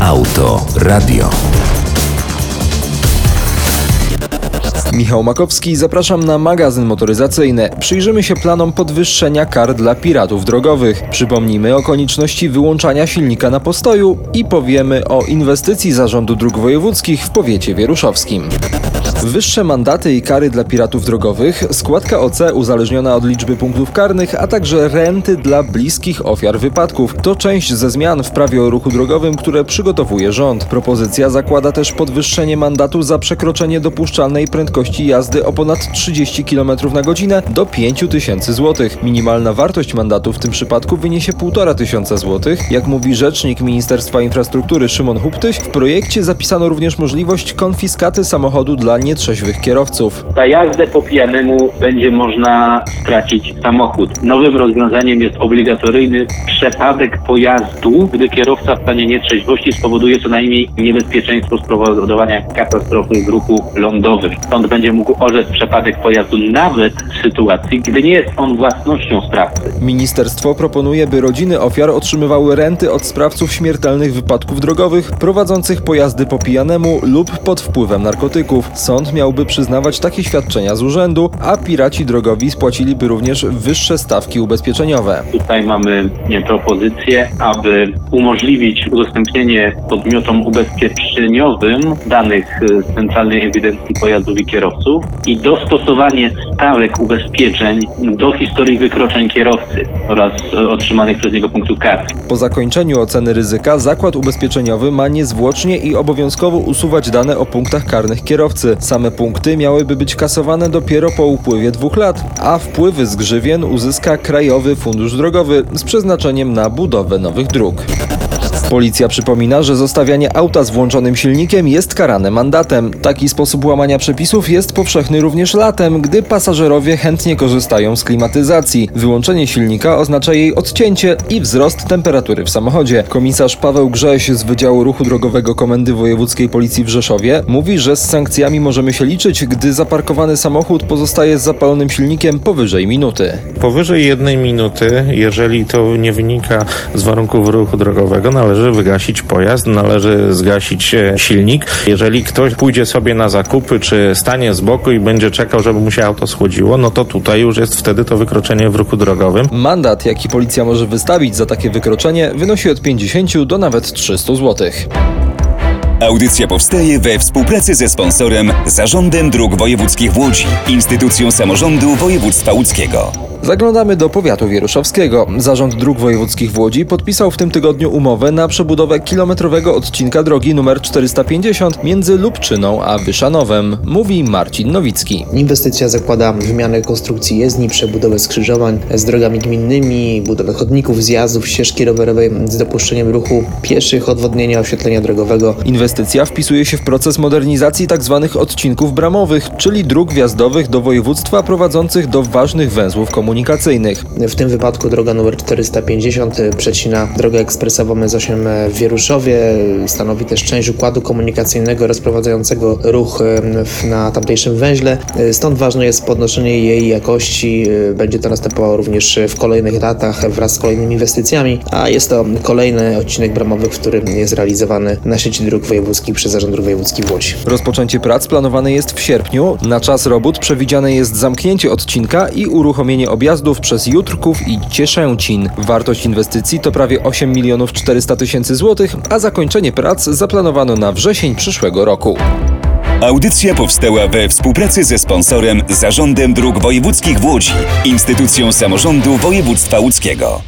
Autoradio. Michał Makowski, zapraszam na magazyn motoryzacyjny. Przyjrzymy się planom podwyższenia kar dla piratów drogowych. Przypomnimy o konieczności wyłączania silnika na postoju i powiemy o inwestycji Zarządu Dróg Wojewódzkich w powiecie wieruszowskim. Wyższe mandaty i kary dla piratów drogowych, składka OC uzależniona od liczby punktów karnych, a także renty dla bliskich ofiar wypadków. To część ze zmian w prawie o ruchu drogowym, które przygotowuje rząd. Propozycja zakłada też podwyższenie mandatu za przekroczenie dopuszczalnej prędkości jazdy o ponad 30 km na godzinę do 5000 zł. Minimalna wartość mandatu w tym przypadku wyniesie 1500 zł. Jak mówi rzecznik Ministerstwa Infrastruktury Szymon Huptyś, w projekcie zapisano również możliwość konfiskaty samochodu dla nietrzeźwych kierowców. Za jazdę po pijanemu będzie można stracić samochód. Nowym rozwiązaniem jest obligatoryjny przepadek pojazdu, gdy kierowca w stanie nietrzeźwości spowoduje co najmniej niebezpieczeństwo spowodowania katastrofy w ruchu lądowym. Sąd będzie mógł orzec przepadek pojazdu nawet w sytuacji, gdy nie jest on własnością sprawcy. Ministerstwo proponuje, by rodziny ofiar otrzymywały renty od sprawców śmiertelnych wypadków drogowych prowadzących pojazdy po pijanemu lub pod wpływem narkotyków. Sąd miałby przyznawać takie świadczenia z urzędu, a piraci drogowi spłaciliby również wyższe stawki ubezpieczeniowe. Tutaj mamy propozycję, aby umożliwić udostępnienie podmiotom ubezpieczeniowym danych z Centralnej Ewidencji Pojazdów i Kierowców i dostosowanie stawek ubezpieczeń do historii wykroczeń kierowcy oraz otrzymanych przez niego punktów karnych. Po zakończeniu oceny ryzyka zakład ubezpieczeniowy ma niezwłocznie i obowiązkowo usuwać dane o punktach karnych kierowcy. Same punkty miałyby być kasowane dopiero po upływie 2 lat, a wpływy z grzywien uzyska Krajowy Fundusz Drogowy z przeznaczeniem na budowę nowych dróg. Policja przypomina, że zostawianie auta z włączonym silnikiem jest karane mandatem. Taki sposób łamania przepisów jest powszechny również latem, gdy pasażerowie chętnie korzystają z klimatyzacji. Wyłączenie silnika oznacza jej odcięcie i wzrost temperatury w samochodzie. Komisarz Paweł Grześ z Wydziału Ruchu Drogowego Komendy Wojewódzkiej Policji w Rzeszowie mówi, że z sankcjami możemy się liczyć, gdy zaparkowany samochód pozostaje z zapalonym silnikiem powyżej minuty. Powyżej 1 minuty, jeżeli to nie wynika z warunków ruchu drogowego, należy wygasić pojazd, należy zgasić silnik. Jeżeli ktoś pójdzie sobie na zakupy, czy stanie z boku i będzie czekał, żeby mu się auto schłodziło, no to tutaj już jest wtedy to wykroczenie w ruchu drogowym. Mandat, jaki policja może wystawić za takie wykroczenie, wynosi od 50 do nawet 300 zł. Audycja powstaje we współpracy ze sponsorem Zarządem Dróg Wojewódzkich w Łodzi, instytucją samorządu województwa łódzkiego. Zaglądamy do powiatu wieruszowskiego. Zarząd Dróg Wojewódzkich w Łodzi podpisał w tym tygodniu umowę na przebudowę kilometrowego odcinka drogi nr 450 między Lubczyną a Wyszanowem, mówi Marcin Nowicki. Inwestycja zakłada wymianę konstrukcji jezdni, przebudowę skrzyżowań z drogami gminnymi, budowę chodników, zjazdów, ścieżki rowerowej z dopuszczeniem ruchu pieszych, odwodnienia, oświetlenia drogowego. Inwestycja wpisuje się w proces modernizacji tzw. odcinków bramowych, czyli dróg wjazdowych do województwa prowadzących do ważnych węzłów komunikacyjnych. W tym wypadku droga nr 450 przecina drogę ekspresową S8 w Wieruszowie. Stanowi też część układu komunikacyjnego rozprowadzającego ruch na tamtejszym węźle. Stąd ważne jest podnoszenie jej jakości. Będzie to następowało również w kolejnych latach wraz z kolejnymi inwestycjami, a jest to kolejny odcinek bramowy, w którym jest realizowany na sieci dróg wojewódzkich przez Zarząd Dróg Wojewódzkich w Łodzi. Rozpoczęcie prac planowane jest w sierpniu. Na czas robót przewidziane jest zamknięcie odcinka i uruchomienie objazdów przez Jutrków i Cieszęcin. Wartość inwestycji to prawie 8 400 000 złotych, a zakończenie prac zaplanowano na wrzesień przyszłego roku. Audycja powstała we współpracy ze sponsorem Zarządem Dróg Wojewódzkich w Łodzi, instytucją samorządu województwa łódzkiego.